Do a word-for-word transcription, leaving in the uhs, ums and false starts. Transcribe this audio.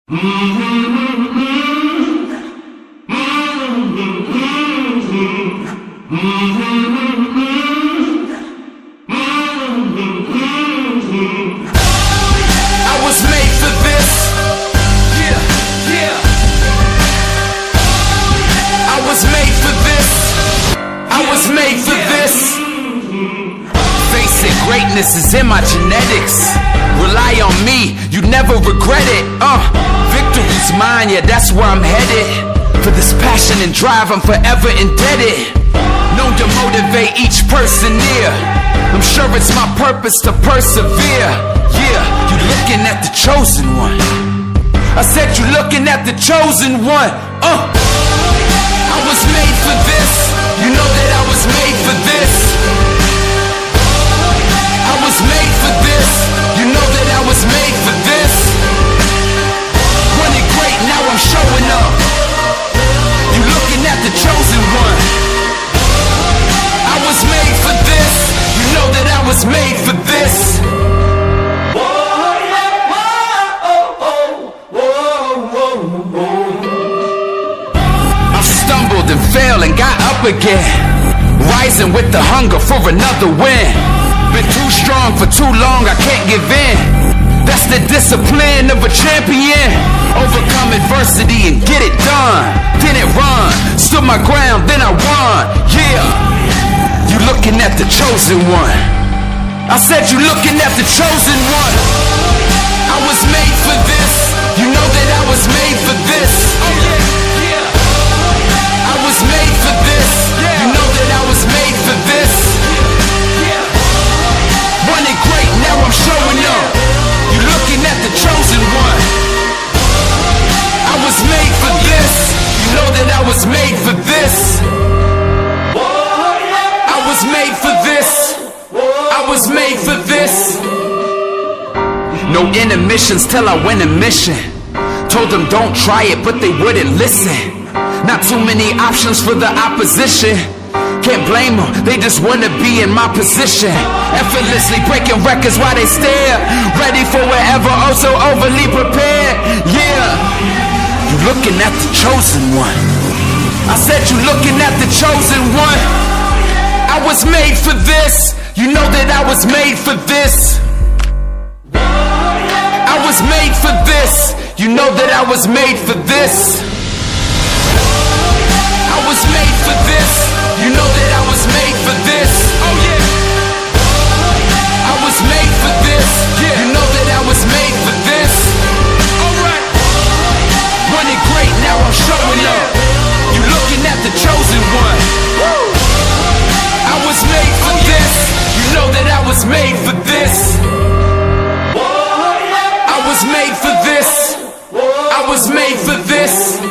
was made for this. Yeah, yeah. I was made for this. I was made for this. Face it, greatness is in my genetics. Rely on me, you never regret it. Uh, victory's mine, yeah, that's where I'm headed. For this passion and drive, I'm forever indebted. Known to motivate each person near. I'm sure it's my purpose to persevere. Yeah, you looking at the chosen one. I said you looking at the chosen one. Uh, I was made for this. You know that I was made for this. I was made for this. You know that I was made for this. Running great, now I'm showing up. You looking at the chosen one. I was made for this. You know that I was made for this. I've stumbled and failed and got up again, rising with the hunger for another win. Been too strong for too long, I can't give in. That's the discipline of a champion. Overcome adversity and get it done. Didn't run, stood my ground, then I won. Yeah, you looking at the chosen one. I said you looking at the chosen one. I was made for this. You know that I was made for this. Oh yeah, yeah. I was made for this. You know that I was made for this. Running great, now I'm showing up. You looking at the chosen one. I was made for this. You know that I was made for this. I was made for this. I was made for this. No intermissions till I win a mission. Told them don't try it, but they wouldn't listen. Not too many options for the opposition. Can't blame them, they just wanna be in my position. Effortlessly breaking records while they stare. Ready for wherever, oh so overly prepared. Yeah, you looking at the chosen one. I said you looking at the chosen one. I was made for this. You know that I was made for this. I was made for this. You know that I was made for this. I was made for this. You know that I was made for this. Oh yeah. I was made for this. Yeah. You know that I was made for this. Alright. Running great, now I'm showing up. You looking at the chosen one. Woo. I was made for this. You know that I was made for this. I was made for this. I was made for this.